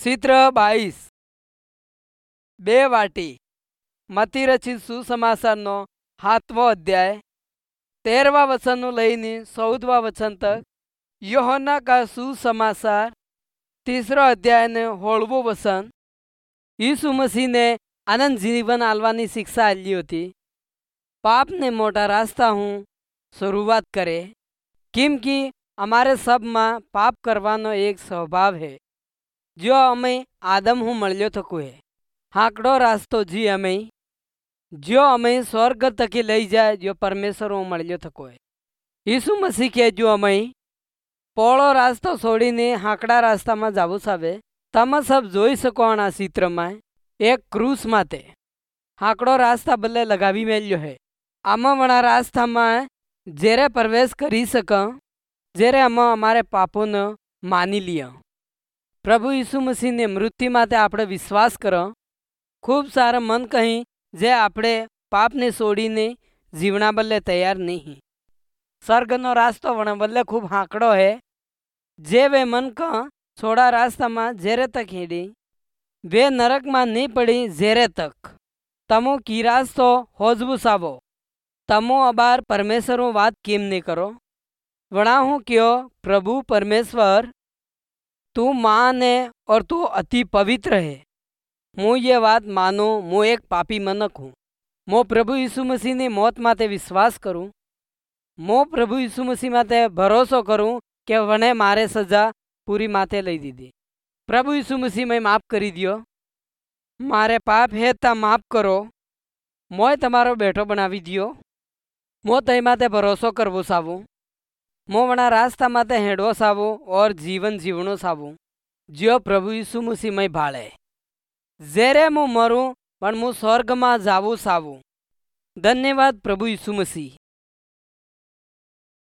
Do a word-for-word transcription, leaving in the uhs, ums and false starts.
चित्र बाईस बे वाटी मती रचित सुसमाचारનો સાતમો अध्याय तेरहवा वचन लईने चौदहवा वचन तक। यूहन्ना का सुसमाचार तीसरो अध्याय ने सोळहवो वचन। यीशु मसीह ने अनंत जीवन आलवानी शिक्षा आली होती। पाप ने मोटा रास्ता हूँ शुरुआत करे केम कि अमारे सब में पाप करवानो एक स्वभाव है जो अमे आदम हूँ मळ्यो थको है। हाकड़ो रास्तो जी अमे जो अमे स्वर्ग तक लई जाए जो परमेश्वर हूँ मळ्यो थको है। यीशु मसीह के जो अमे पोळो रास्तो छोड़ीने हाकड़ा रास्ता में जावू सावे तमे सब जोई सको। आ चित्र में एक क्रूस माते हाकड़ो रास्ता बल्ले लगावी मेल्यो है। आमा वणा रास्ता में जेरे प्रवेश करी सका जेरे अमा अमारे पापों ने मानी लिया। प्रभु यीशु मसीह ने मृत्यु माते आपणे विश्वास करो। खूब सारा मन कहीं जे आपणे पाप ने छोड़ीने जीवना बल्ले तैयार नहीं। स्वर्गनो रास्तो वण बल्ले खूब हाकड़ो है। जे वे मन का छोड़ा रास्ता में जेरे तक हेड़ी वे नरक में नहीं पड़ी जेरे तक तमो की रास्तो होजबू सावो। तमो अबार परमेश्वर बात केम नहीं करो। वणा हूँ क्यों प्रभु परमेश्वर तू मान है और तू अति पवित्र है। मु ये बात मानो मु एक पापी मनक हूँ। मो प्रभु यीशु मसीह ने मौत माते विश्वास करूँ। मो प्रभु यीशु मसीह माते भरोसो करूँ कि वने मारे सजा पूरी माते लई दीदी। प्रभु यीशु मसीह में माफ़ करी दियो। मारे पाप है ता माफ़ करो। मोय तमारो बेटो बनावी दियो। मो तई माते भरोसो करवो सावू। मो वना रास्ता माते हेडवो सावू और जीवन जीवनो सावू जो प्रभु यीशु मसीह में भाळे। जेरे मु मरूं पण मु स्वर्ग में जावू सावू। धन्यवाद प्रभु यीशु मसीह।